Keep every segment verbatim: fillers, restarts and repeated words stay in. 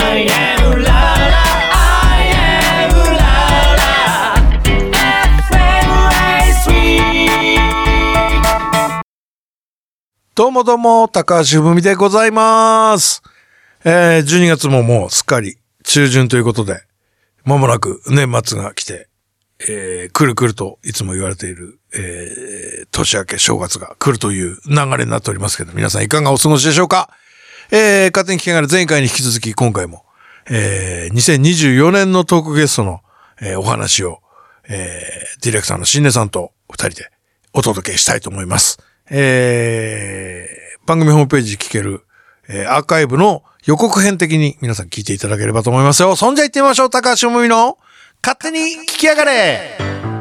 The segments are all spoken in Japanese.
I am ララ I am ララ エフエムエースリーどうもどうも、高橋文美でございます。えー、じゅうにがつももうすっかり中旬ということで、まもなく年末が来て、えー、来る来るといつも言われている、えー、年明け正月が来るという流れになっておりますけど、皆さんいかがお過ごしでしょうか。えー、勝手に聞きながら前回に引き続き今回も、えー、にせんにじゅうよねんのトークゲストの、えー、お話を、えー、ディレクターの新根さんと二人でお届けしたいと思います。えー、番組ホームページ聞ける、えー、アーカイブの予告編的に皆さん聞いていただければと思いますよ。そんじゃ行ってみましょう。高橋文美の勝手に聞きやがれ。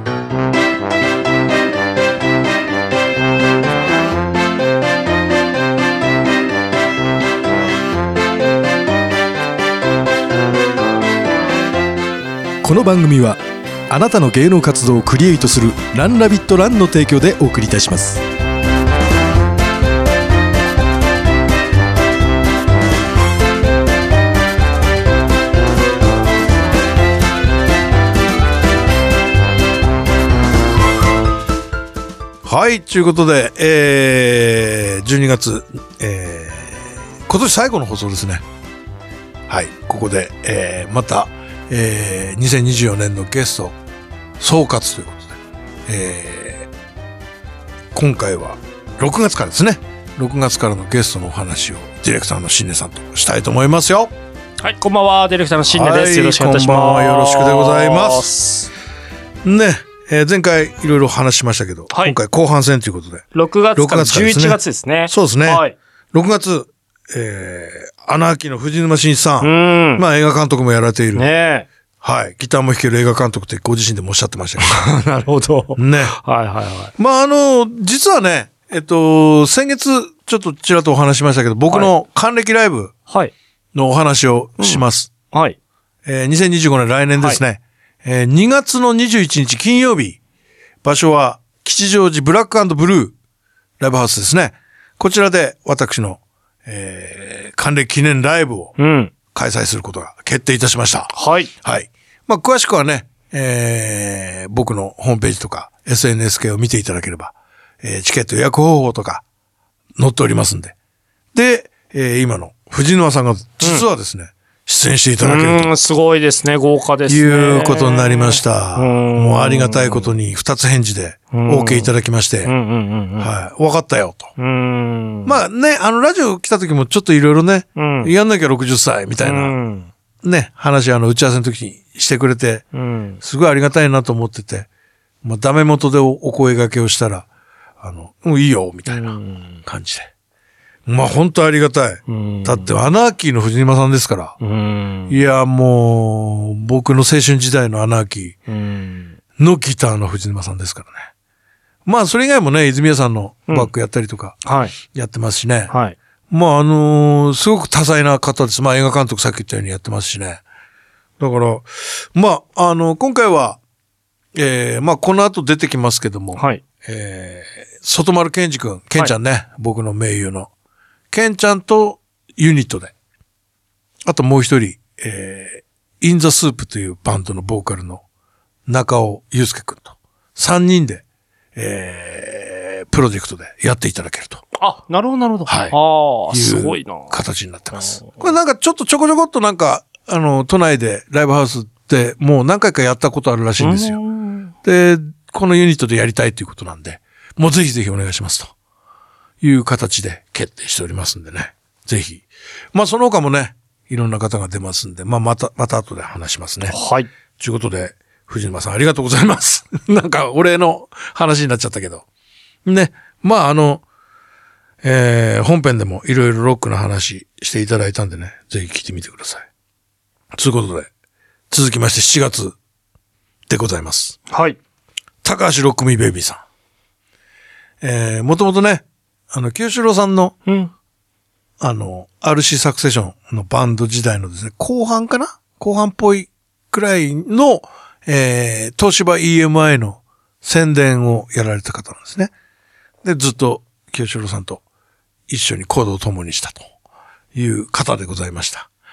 この番組はあなたの芸能活動をクリエイトするランラビットランの提供でお送りいたします。 はい、ということで、えー、じゅうにがつ、えー、今年最後の放送ですね。はい、ここで、えー、また、えー、にせんにじゅうよねんのゲスト総括ということで、えー、今回はろくがつからですね。ろくがつからのゲストのお話をディレクターの新根さんとしたいと思いますよ。 はい、こんばんは、ディレクターの新根です。よろしくお願いします。 こんばんは、よろしくでございます。ね。えー、前回いろいろ話しましたけど、はい、今回後半戦ということで。 ろくがつからじゅういちがつですね。 そうですね。はい、ろくがつ、えー、アナーキーの藤沼真一さん。うん。まあ映画監督もやられている。ねはい。ギターも弾ける映画監督ってご自身でもおっしゃってましたけど。 なるほど。 ね。 はいはいはい。 まああの、実はね、えっと、先月ちょっとちらっとお話しましたけど、僕の還暦ライブのお話をします。 はい。うん、はい。 えー、にせんにじゅうごねん来年ですね。はいえー、にがつのにじゅういちにち金曜日、場所は吉祥寺ブラック&ブルーライブハウスですね。こちらで私の、えー、還暦記念ライブを開催することが決定いたしました。 はい。 はい。まあ、詳しくはね、えー、僕のホームページとか エスエヌエス 系を見ていただければ、えー、チケット予約方法とか載っておりますんで。で、えー、今の藤沼さんが実はですね、うん出演していただけると。 うん、すごいですね。豪華ですね。 いうことになりました。もうありがたいことに二つ返事で OK いただきまして。はい。分かったよと。まあね、あのラジオ来た時もちょっといろいろね、うん、やんなきゃろくじゅっさいみたいな、うん、ね、話あの打ち合わせの時にしてくれて、うん、すごいありがたいなと思ってて、まあダメ元で お, お声掛けをしたら、あの、もういいよ、みたいな感じで。まあ本当ありがたい。だってアナーキーの藤沼さんですから。うんいやもう僕の青春時代のアナーキーのギターの藤沼さんですからね。まあそれ以外もね、泉谷さんのバックやったりとかやってますしね。うんはい、まああのー、すごく多彩な方です。まあ映画監督さっき言ったようにやってますしね。だからまああの今回は、えー、まあこの後出てきますけども、はいえー、外丸健二君、健ちゃんね、はい、僕の盟友の。ケンちゃんとユニットで。あともう一人、えー、インザスープというバンドのボーカルの中尾祐介くんと三人で、えー、プロジェクトでやっていただけると。 あ、なるほどなるほど。 はい。 ああ、すごいな。 形になってます。これなんかちょっとちょこちょこっとなんか、あの、都内でライブハウスってもう何回かやったことあるらしいんですよ。で、このユニットでやりたいということなんで、もうぜひぜひお願いしますと。いう形で決定しておりますんでね。ぜひ。まあその他もね、いろんな方が出ますんで、まあまた、また後で話しますね。 はい。 ということで、藤沼さんありがとうございます。なんかお礼の話になっちゃったけど。ね。まああの、えー、本編でもいろいろロックの話していただいたんでね、ぜひ聞いてみてください。ということで、続きましてしちがつでございます。 はい。 高橋ロックミーベイビーさん。えー、もともとね、あの、清志郎さんの、うん、あの、アールシー サクセションのバンド時代のですね、後半かな後半っぽいくらいの、えー、東芝 イーエムアイ の宣伝をやられた方なんですね。で、ずっと清志郎さんと一緒に行動を共にしたという方でございました。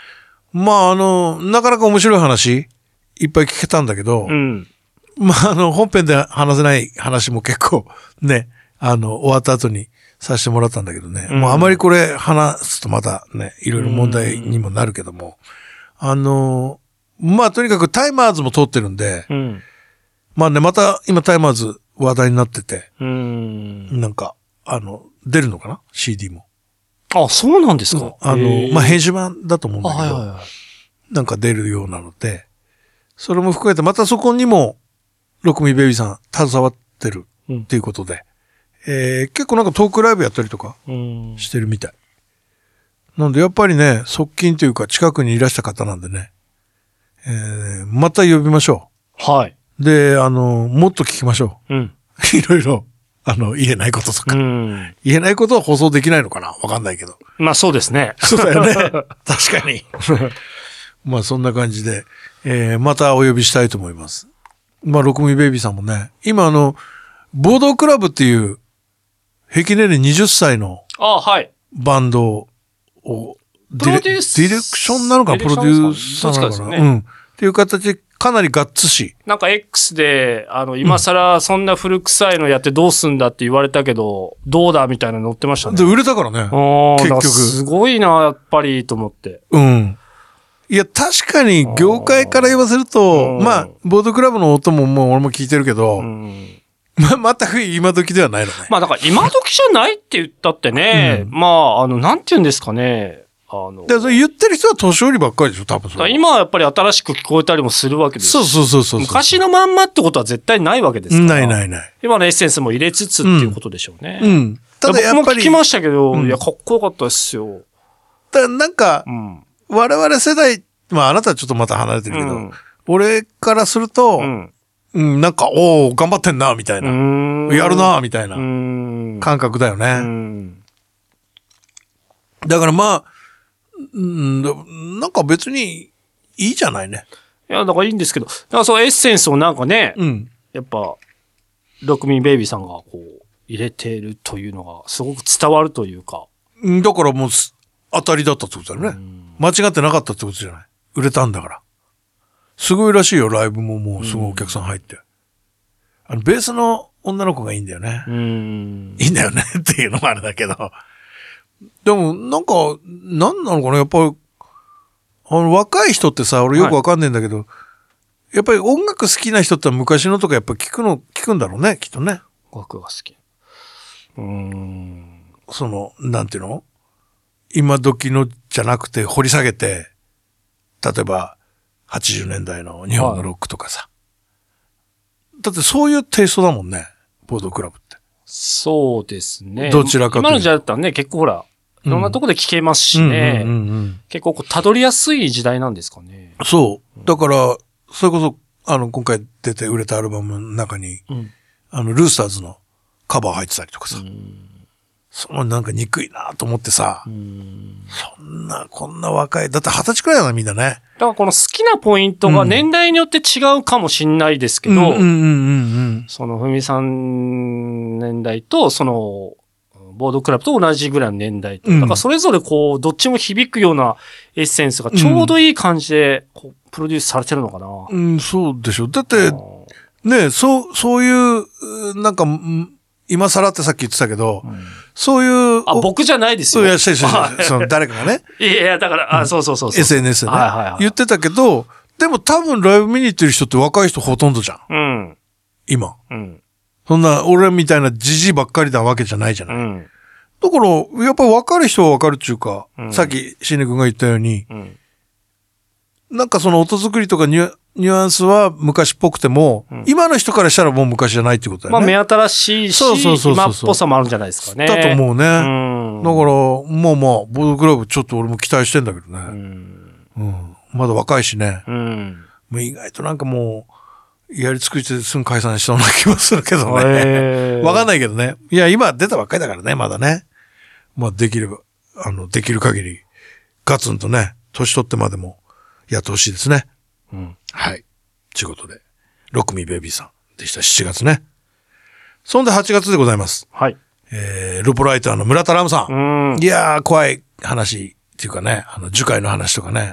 まあ、あの、なかなか面白い話、いっぱい聞けたんだけど、 うん。 まあ、あの、本編で話せない話も結構、ね、あの、終わった後にさせてもらったんだけどね、 うんもうあまりこれ話すとまたね、いろいろ問題にもなるけども、あの、まあ、とにかくタイマーズも通ってるんで、 うん。 まあね、また今タイマーズ話題になってて、 うん。 なんか、あの、出るのかな ?シーディー も。 あ、そうなんですか。 あの、まあ、編集版だと思うんあ、 だけど、 はいはいはい。 なんか出るようなので、それも含めて、またそこにも、ロクミベイビーさん、携わってるっていうことで、えー、結構なんかトークライブやったりとかうん。 してるみたい。なんで、やっぱりね、側近というか近くにいらした方なんでね、えー、また呼びましょはい。 う。で、あの、もっと聞きましょうん。 う。いろいろ、あの、言えないこととうか。 ん。 言えないことは放送できないのかなわかんないけど。 まあそうですね。 そうだよね。確かに。まあそんな感じで、えー、またお呼びしたいと思います。まあ、ロクミベイビーさんもね、今あの、ボードクラブっていう、平均年齢はたちのあ、はい。 バンドを、 プロデュースディレクションなのかなプディロデュレクションーサーなのかな、 ですかねうん。っていう形で、かなりガッツし。 なんか X で、あの、今更そんな古臭いのやってどうすんだって言われたけど、どうだみたいなの載ってましたね。 で、売れたからね。 あー結局だからすごいな、やっぱり、と思って。 うん。いや、確かに業界から言わせると、 うんまあ、ボードクラブの音ももう俺も聞いてるけど、 うん。 ま、全く今時ではないのね。 まあだから今時じゃないって言ったってね、 うんまあ、あの、なんて言うんですかね。あの、 で、それ言ってる人は年寄りばっかりでしょ、多分それは。 今はやっぱり新しく聞こえたりもするわけですそうそうそうそう。 昔のまんまってことは絶対ないわけですから。 ないないない。 今のエッセンスも入れつつっていうことでしょうね。 うん。ただやっぱり、 僕も聞きましたけど、 うんいや、かっこよかったですよ。 ただなんかう、ん。 我々世代、まああなたはちょっとまた離れてるけど、 うん俺からすると、 ううん、 ん。 なんか、おお頑張ってんな、みたいな。 うんやるな、みたいなうん。 感覚だようね。 ん。 だからまあ、うん、なんか別にいいじゃないね。 いや、だからいいんですけど、だからそのエッセンスをなんかね、 うん。 やっぱ、ロクミンベイビーさんがこう、入れてるというのが、すごく伝わるというか。 うんだからもうす、当たりだったってことだよね。間違ってなかったってことじゃない。売れたんだから。すごいらしいよ、ライブももうすごいお客さん入って。あの、ベースの女の子がいいんだよね。 うん。 いいんだよねっていうのもあれだけど。でも、なんか、なんなのかなやっぱり、あの、若い人ってさ、俺よくわかんねえんだけど、やっぱり音楽好きな人って昔のとかやっぱ聞くの、聞くんだろうね、きっとね。 楽が好き。うん。 その、なんていうの今時のじゃなくて掘り下げて、例えば、はちじゅうねんだいの日本のロックとかさ。だってそういうテイストだもんね、ボードクラブって。 そうですね。 どちらかというと今の時代だったらね、結構ほら、いろんなとこで聞けますしね。 うんうんうんうん結構こう、辿りやすい時代なんですかね。 そう。だから、それこそ、あの、今回出て売れたアルバムの中に、 うん。 あの、ルースターズのカバー入ってたりとかさ。そのなんか憎いなと思ってさ、 うん。 そんな、こんな若い、だって二十歳くらいだな、みんなね。 だからこの好きなポイントが年代によって違うかもしんないですけど、 うんうんうんうんそのふみさん年代と、その、ボードクラブと同じぐらいの年代と、 うんだからそれぞれこう、どっちも響くようなエッセンスがちょうどいい感じで、こう、プロデュースされてるのかな。 うん。うん、そうでしょ。だって、ね、そう、そういう、うなんか、うん今更ってさっき言ってたけど、そういう、 あ、 お僕じゃないですよ。 そういらっしゃいらっしゃいはいその誰かがね、 いやいや、だから、あ、そうそうそうそう。 エスエヌエス でね、 はいはいはい言ってたけど、でも多分ライブ見に行ってる人って若い人ほとんどじゃん。 うん。 今。 うん。 そんな、俺みたいなジジイばっかりなわけじゃないじゃない。 うん。 だから、やっぱり分かる人は分かるっていうか、 うんさっきシネ君が言ったように、 うん。 なんかその音作りとかニュニュアンスは昔っぽくても、 うん今の人からしたらもう昔じゃないってことだまあ、 よね。 目新しいし、 そうそうそうそう今っぽさもあるんじゃないですかね。 だと思うね。 うん。 だから、まあまあ、ボードクラブちょっと俺も期待してんだけどね。 うん。 うん。まだ若いしね。 うん。 もう意外となんかもう、やり尽くしてすぐ解散しそうな気もするけどね。 へーわかんないけどね。いや、今出たばっかりだからね、まだね。まあできれば、あの、できる限り、ガツンとね、年取ってまでもやってほしいですね。 うん。 はい。ということで、ロックミーベイビーさんでした。しちがつね。そんではちがつでございます。 はい。 えー、ルポライターの村田ラムさん。 うん。 いやー、怖い話っていうかね、あの、樹海の話とかね、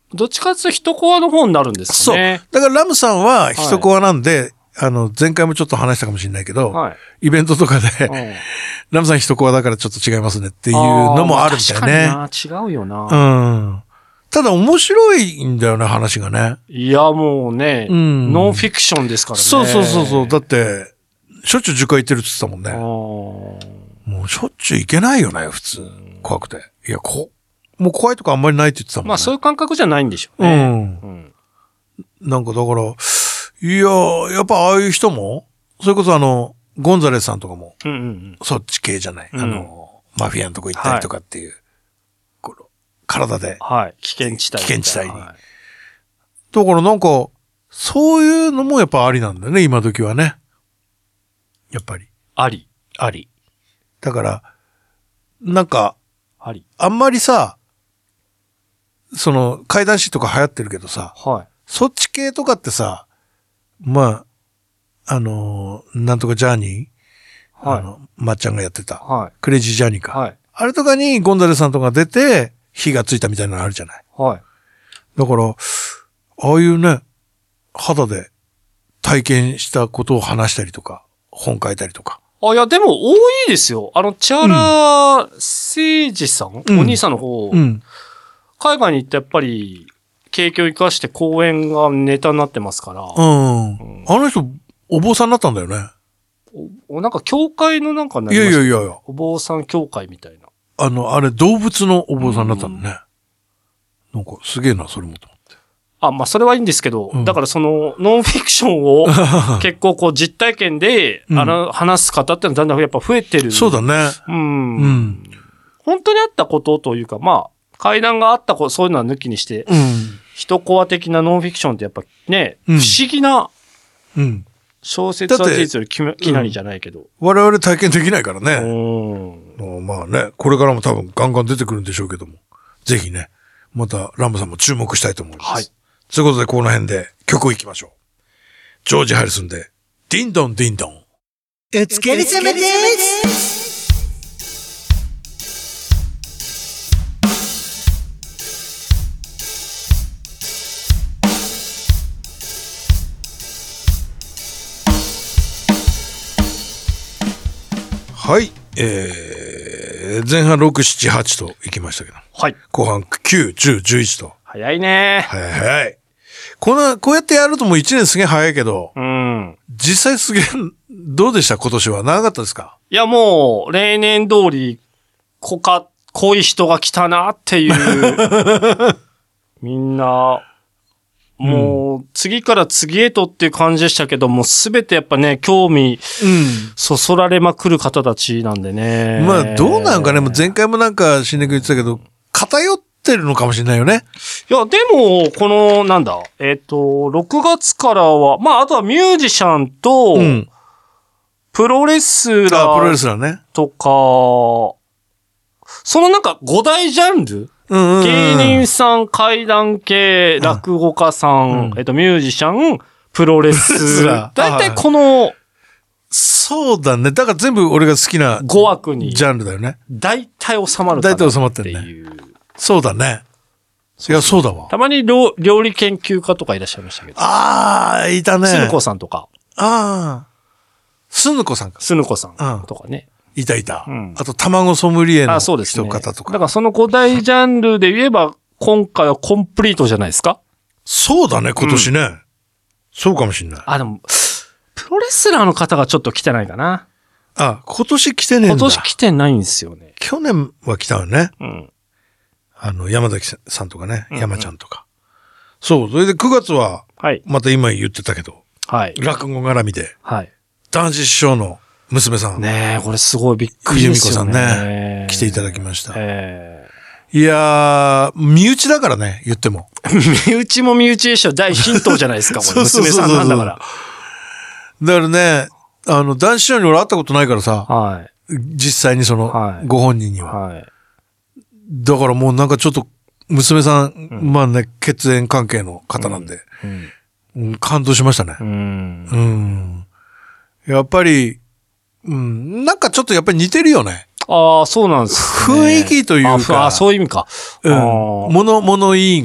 どっちかっていうと一コアの方になるんですそう。 かね。 だからラムさんは一コアなんで、はい、あの、前回もちょっと話したかもしれないけど、はい、イベントとかで、うん、ラムさん一コアだからちょっと違いますねっていうのもあるみたいね。 まあ、確かにな、違うよな。 うん。ただ面白いんだよね、話がね。 いや、もうね、うん、ノンフィクションですからね。 そうそうそうそう。だって、しょっちゅうじゅっかい行ってるって言ってたもんね。もうしょっちゅう行けないよね、普通。怖くて。いや、こ、もう怖いとかあんまりないって言ってたもんね。 まあそういう感覚じゃないんでしょうね。うん。うん、 なんかだから、いや、やっぱああいう人も、それこそあの、ゴンザレスさんとかも、うんうんうん、そっち系じゃない。うん、あの、マフィアのとこ行ったりとかっていう、はい、この体で。 はい。危険地帯。 危険地帯に。はい、だからなんか、そういうのもやっぱありなんだよね、今時はね。やっぱり。 あり。 あり。だから、なんか、 あり。 あんまりさ、その、怪談師とか流行ってるけどさ、 はい。 そっち系とかってさ、まあ、あのー、なんとかジャーニー、はい、あの、まっちゃんがやってた、はい、クレイジージャーニーか、はい、あれとかにゴンザレスさんとか出て、火がついたみたいなのあるじゃない。 はい。 だから、ああいうね、肌で体験したことを話したりとか、本書いたりとか。 あ、いや、でも多いですよ。あの、チャーラーセイジさん、うん、お兄さんの方、うん、海外に行ってやっぱり、景気を生かして講演がネタになってますから。 うん。うん、あの人、お坊さんになったんだよね。 お、なんか教会のなんかね。いやいやいやいや。 お坊さん教会みたいな。 あの、あれ動物のお坊さんになったのね。なんかすげえな、それもと思って。 あ、まあ、それはいいんですけど、うん、だからその、ノンフィクションを結構こう実体験で、あの、話す方ってのはだんだんやっぱ増えてる。 そうだね。 うん。うん。本当にあったことというか、まあ、階段があったこと、そういうのは抜きにして、うん、一コア的なノンフィクションってやっぱね、うん、不思議な、うん。小説は事実よりき, きなりじゃないけど、うん。 我々体験できないからね。うん。まあね、これからも多分ガンガン出てくるんでしょうけども、ぜひね、またランボさんも注目したいと思います。はい。ということで、この辺で曲いきましょう。ジョージ・ハリスンで、ディンドンディンドン。 お疲れ様です。 はい。えー、前半ろく、なな、はちと行きましたけど。 はい。 後半きゅう、じゅう、じゅういちと。 早いね。 早い早い。この、こうやってやるともういちねんすげえ早いけど。 うん。 実際すげえ、どうでした今年は長かったですか？ いやもう、例年通り、濃か、濃い人が来たなっていう。みんな、もう、次から次へとっていう感じでしたけども、すべてやっぱね、興味、そそられまくる方たちなんでね。 まあ、どうなんかね、もう前回もなんか、しんねく言ってたけど、偏ってるのかもしれないよね。 いや、でも、この、なんだ、えっと、ろくがつからは、まあ、あとはミュージシャンと、うん、プロレスラー、 プロレスラーね。 とか、そのなんかご大ジャンル、 うんうんうん、 芸人さん、怪談系、落語家さん、うん、えっと、ミュージシャン、プロレスラー。だいたいこの、 そうだね。だから全部俺が好きなご枠に。 ジャンルだよね。 だいたい収まるかなっていう。 だいたい収まってるね。そうだね。いや、そうだわ。 たまに料料理研究家とかいらっしゃいましたけど。 ああ、いたね。 すぬこさんとか。 ああ。すぬこさんか。 すぬこさんとかね。 いたいた。うん、あと、卵ソムリエの人方とか。 ね、だからそのご大ジャンルで言えば、今回はコンプリートじゃないですか？ そうだね、今年ね。うん、そうかもしんない。 あ、でも、プロレスラーの方がちょっと来てないかな。 あ、今年来てねえんだ。 今年来てないんですよね。 去年は来たよね。 うん。 あの、山崎さんとかね、うんうん、山ちゃんとか。そう、それでくがつは、はい。また今言ってたけど、 はい。 落語絡みで、 はい。 男子師匠の娘さん。 ねえ、これすごいびっくりですよね。 由美子さんね、来ていただきました。 えー、いやー、身内だからね、言っても。 身内も身内でしょ、大神道じゃないですか、これ。娘さんなんだから。 だからね、あの、男子師匠に俺会ったことないからさ、 はい。 実際にその、はい、ご本人には。 はい。 だからもうなんかちょっと、娘さん、うん、まあね、血縁関係の方なんで、うんうん、感動しましたね。 うん。 うん。やっぱり、うん、なんかちょっとやっぱり似てるよね。 ああ、そうなんですね。 雰囲気というか。 ああ、そういう意味か。 うん。物、物言いが。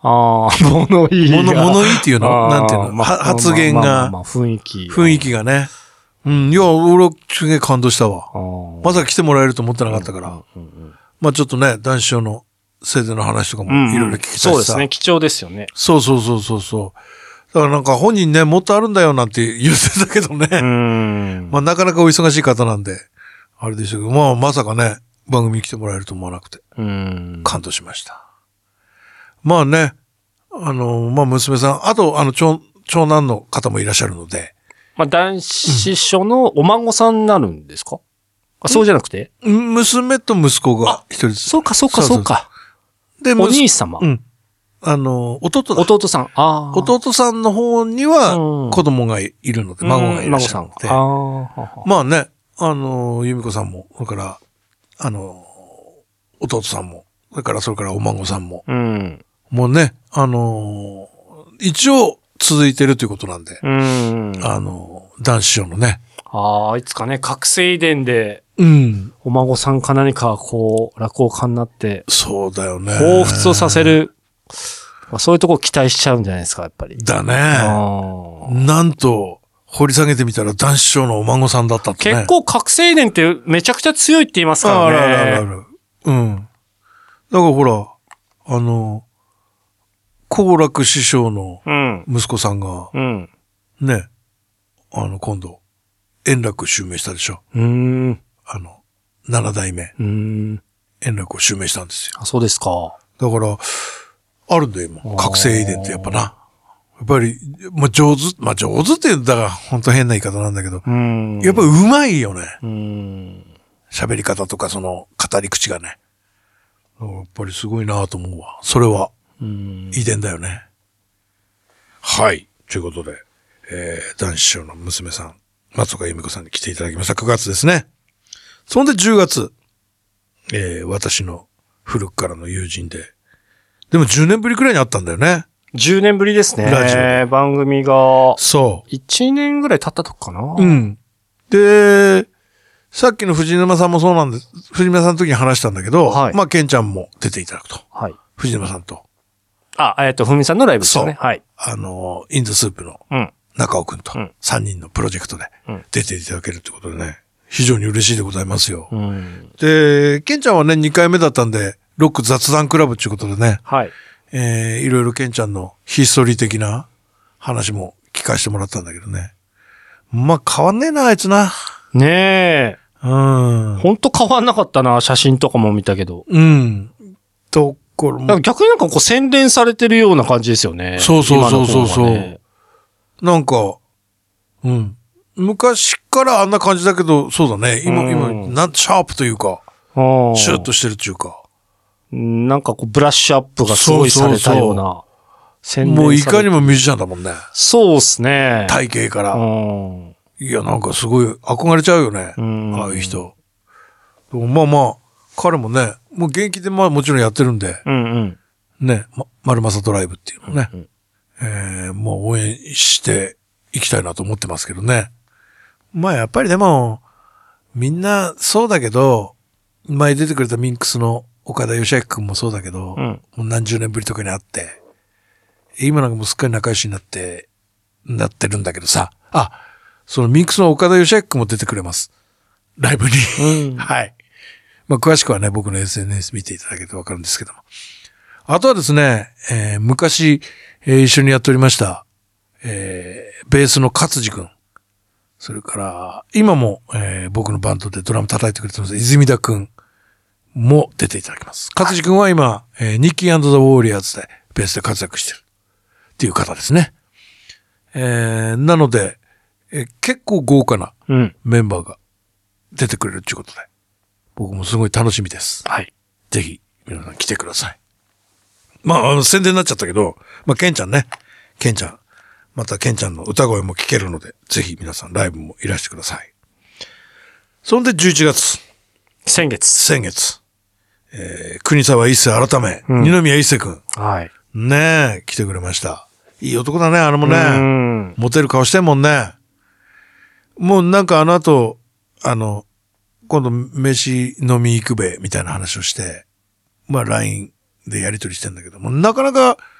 ああ、物言いが。 物、物言いっていうのあーなんていうの、 まあは発言が、 まあまあまあ雰囲気。 雰囲気がね。うん、いや、俺、すげえ感動したわ。 あーまさか来てもらえると思ってなかったから。 うんうんまあちょっとね、男子師匠の生前の話とかもうんいろいろ聞きたいしさ、 そうですね。貴重ですよね。 そうそうそうそうそう。だからなんか本人ね、もっとあるんだよなんて言ってたけどね。 うーん。 まあなかなかお忙しい方なんで、あれでしたけど、まあまさかね、番組に来てもらえると思わなくて、 うーん。 感動しました。まあね、あの、まあ娘さん、あとあの長、長男の方もいらっしゃるので、 まあ、男子師匠のお孫さんになるんですか、あ、そうじゃなくて娘と息子が一人ずつ。 そうか、そうか、そうか。 で、 お兄息様。 うん。あの、弟だ。 弟さん。ああ。 弟さんの方にうんは子供がいるので、孫がいらっしゃるので。 うん孫さん。ああ。ははまあね、あの、由美子さんも、それから、あの、弟さんも、それから、それからお孫さんも、 うん。 もうね、あの、一応続いてるということなんで、 うん。 あの、男子師匠のね、 ああ、いつかね、覚醒遺伝で、 うん、 お孫さんか何か、こう、落語家になって、 そうだよね。 彷彿をさせる、まあ、そういうとこ期待しちゃうんじゃないですか、やっぱり。 だね。 あーなんと、掘り下げてみたら男子師匠のお孫さんだったってね。 結構覚醒遺伝ってめちゃくちゃ強いって言いますからね。 あるあるあるある。うん。だからほら、あの、好楽師匠のうん。 息子さんが、 うん。 ね、あの、今度、円楽を襲名したでしょ。 うーん。 あの、七代目、 うーん。 円楽を襲名したんですよ。 あ、そうですか。 だから、あるんだよ、今。覚醒遺伝ってやっぱな。やっぱり、まあ、上手、まあ、上手って言うんだから、本当変な言い方なんだけど、 うーん。 やっぱうまいよね。 うーん。 喋り方とか、その、語り口がね。やっぱりすごいなと思うわ。それは、 うーん。 遺伝だよね。はい。ということで、えー、男子師匠の娘さん、松岡由美子さんに来ていただきました。くがつですね。そんでじゅうがつ、えー、私の古くからの友人で、でもじゅうねんぶりくらいに会ったんだよね。 じゅうねんぶりですね。 ラジオで番組が、 そいちねんぐらい経ったとこかな。 う。うん。で、さっきの藤沼さんもそうなんです。藤沼さんの時に話したんだけど、 はいまあ、ケンちゃんも出ていただくと。 はい。 藤沼さんと、 あ、えっと、ふみさんのライブですよね。 そうはい。 あの、インズスープのうん。 中尾くんとうんさんにんのプロジェクトでうん出ていただけるってことでね、非常に嬉しいでございますよ。 うん。 で、ケンちゃんはね、にかいめだったんで、ロック雑談クラブっていうことでね、 はい。 えー、いろいろケンちゃんのヒストリー的な話も聞かせてもらったんだけどね。まあ、変わんねえな、あいつな。 ねえ。 うん。 ほんと変わんなかったな、写真とかも見たけど。 うん。ところも、 なんか逆になんかこう洗練されてるような感じですよね。 そうそうそうそうそう今の方がねなんか、うん。昔からあんな感じだけど、そうだね。今、 うん今、なんシャープというか、 うんシュッとしてるっていうか。 なんかこうブラッシュアップがすごいされたような。洗練されもういかにもミュージシャンだもんね。 そうっすね。 体型かうら。 ん。 いや、なんかすごい憧れちゃうよね。 うんああいう人。でもまあまあ、彼もね、もう現役でまあもちろんやってるんで、 うんうん。 ね、ま、丸正ドライブっていうのね、 うんえー、もう応援していきたいなと思ってますけどね。まあやっぱりでも、みんなそうだけど、前出てくれたミンクスの岡田義明くんもそうだけど、 うんもう何十年ぶりとかに会って、今なんかもうすっかり仲良しになって、なってるんだけどさ、あ、そのミンクスの岡田義明くんも出てくれます。ライブに。 うんはい。まあ詳しくはね、僕の エスエヌエス 見ていただけるとわかるんですけども。あとはですね、えー昔、えー一緒にやっておりました、えーベースの勝地くん。それから、今も、えー僕のバンドでドラム叩いてくれてます、泉田くんも出ていただきます。勝地くんは今、えーニッキー&ザ・ウォーリアーズでベースで活躍してるっていう方ですね。えーなので、えー結構豪華なうん。 メンバーが出てくれるっていうことで、僕もすごい楽しみです。 はい。 ぜひ、皆さん来てください。まあ、あの、宣伝になっちゃったけど、まあ、ケンちゃんね。ケンちゃん。また、ケンちゃんの歌声も聞けるので、ぜひ皆さんライブもいらしてください。そんでじゅういちがつ、 先月。 先月、えー、国沢一世改め、 うん二宮一世くん。 はい。 ねえ、来てくれました。いい男だね、あれもうね。 ん。 モテる顔してんもんね。もうなんかあの後、あの、今度飯飲み行くべ、みたいな話をして、まあ ライン でやりとりしてんだけども、なかなか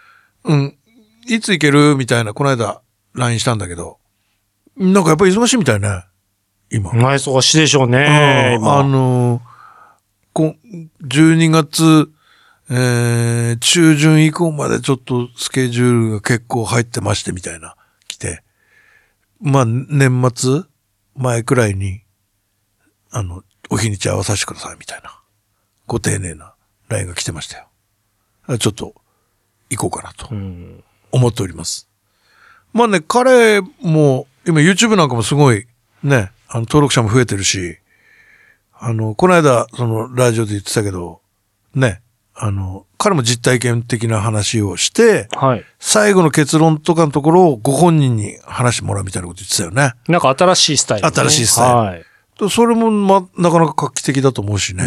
うん、いつ行けるみたいな、この間 ライン したんだけど、なんかやっぱり忙しいみたいね、今。 まあ、忙しいでしょうね、今。 あのー、こじゅうにがつ、えー、中旬以降までちょっとスケジュールが結構入ってましてみたいな、来て。まあ、年末前くらいに、あの、お日にち合わさせてくださいみたいな、ご丁寧な ライン が来てましたよ。ちょっと、行こうかなと、思っております。まあね、彼も、今 YouTube なんかもすごい、ね、あの、登録者も増えてるし、あの、この間、その、ラジオで言ってたけど、ね、あの、彼も実体験的な話をして、 はい、 最後の結論とかのところをご本人に話してもらうみたいなこと言ってたよね。 なんか新しいスタイル、ね。 新しいスタイル。はい。それも、ま、なかなか画期的だと思うしね。 うん。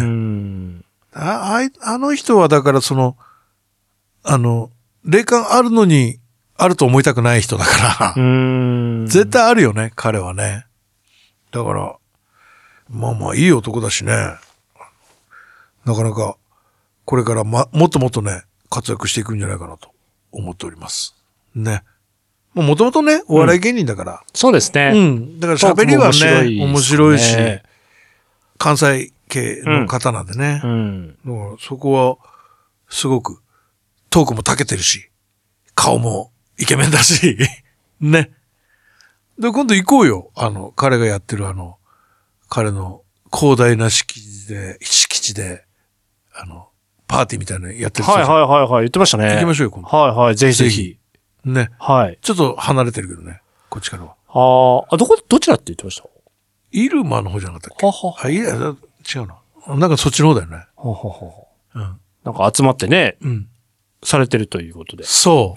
あ、あ、あの人はだからその、あの、霊感あるのに、あると思いたくない人だから。 うーん。 絶対あるよね、彼はね。だから、まあまあいい男だしね。なかなか、これからま、もっともっとね、活躍していくんじゃないかなと思っております。ね。もともとね、お笑い芸人だから、うん。 そうですね。 うん。だから喋りはね、面白いし、関西系の方なんでね。うん。だからそこは、すごく、トークも長けてるし、顔もイケメンだし、ね。で、今度行こうよ。あの、彼がやってるあの、彼の広大な敷地で、敷地で、あの、パーティーみたいなのやってる人。 はいはいはいはい。言ってましたね。 行きましょうよ、今度。 はいはい。ぜひぜひ。 ね。 はい。 ちょっと離れてるけどね。こっちからは。 はあ。あ、どこ、どちらって言ってました？ 入間の方じゃなかったっけ？ ははは。 あ、いや、違うな。なんかそっちの方だよね。ははは。うん。なんか集まってね。うん。されてるということで。 そう。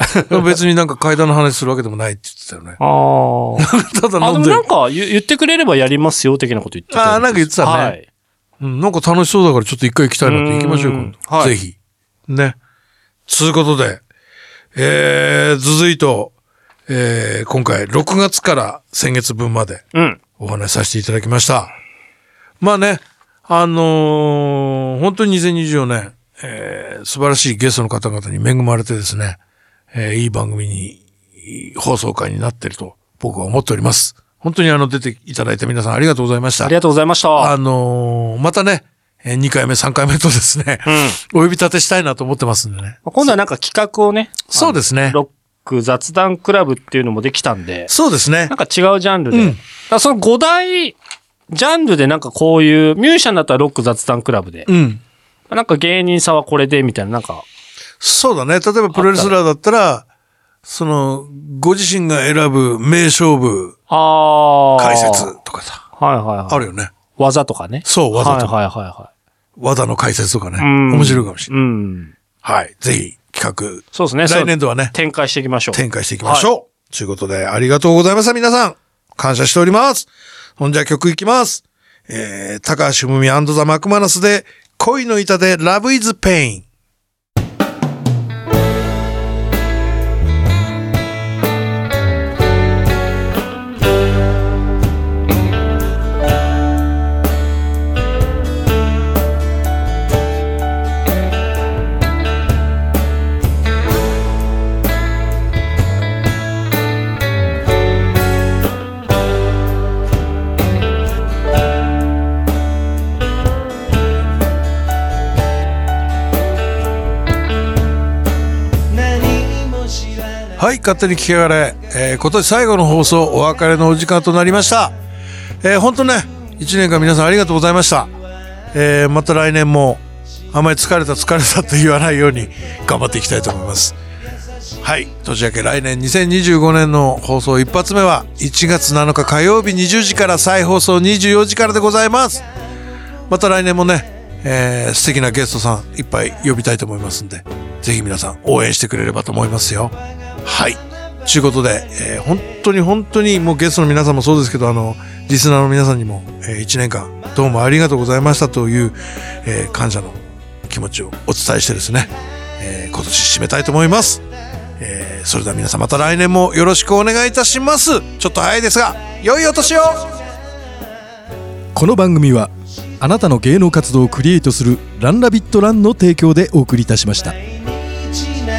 別になんか階段の話するわけでもないって言ってたよね。 ああ。ただ飲んで。あ、でもなんか言ってくれればやりますよ的なこと言ってた。 ああ、なんか言ってたね。はい。うん、なんか楽しそうだからちょっと一回行きたいなって行きましょうよ、今度。はい。ぜひ。ね。つうことで、えー、続いて、えー、今回ろくがつから先月分まで、お話しさせていただきました。うん、まあね、あのー、本当ににせんにじゅうよねん、えー、素晴らしいゲストの方々に恵まれてですね、えー、いい番組に、放送会になっていると僕は思っております。本当にあの出ていただいた皆さんありがとうございました。 ありがとうございました。 あのー、またね、にかいめ、さんかいめとですね、うん、お呼び立てしたいなと思ってますんでね。 今度はなんか企画をね。 そうですね。 ロック雑談クラブっていうのもできたんで。 そうですね。 なんか違うジャンルで。うん、だからそのご大ジャンルでなんかこういう、ミュージシャンだったらロック雑談クラブで。うん。なんか芸人さんはこれでみたいな、なんか。 そうだね。例えばプロレスラーだったら、その、ご自身が選ぶ名勝負。ああ。解説とかさ。 はいはいはい。 あるよね。 技とかね。 そう、技とか。 はいはいはいはい。 技の解説とかね。面白いかもしれない。うん。はい。ぜひ企画。 そうですね。 来年度はね。 展開していきましょう。 展開していきましょう。はい、ということで、ありがとうございました、皆さん。感謝しております。ほんじゃ曲いきます。えー、高橋文美&ザ・マクマナスで、恋の板で Love is Pain。はい、勝手に聞きやがれ、えー、今年最後の放送お別れのお時間となりました。えー、本当ね、一年間皆さんありがとうございました。えー、また来年もあまり疲れた疲れたと言わないように頑張っていきたいと思います。はい、年明け来年にせんにじゅうごねんの放送一発目はいちがつなのか火曜日にじゅうじから再放送にじゅうよじからでございます。また来年もね、えー、素敵なゲストさんいっぱい呼びたいと思いますんで、ぜひ皆さん応援してくれればと思いますよ。はい。ということで、えー、本当に本当にもうゲストの皆さんもそうですけど、あの、リスナーの皆さんにも、えー、いちねんかんどうもありがとうございましたという、えー、感謝の気持ちをお伝えしてですね、えー、今年締めたいと思います。えー、それでは皆さんまた来年もよろしくお願いいたします。ちょっと早いですが、良いお年を。 この番組はあなたの芸能活動をクリエイトするランラビットランの提供でお送りいたしました。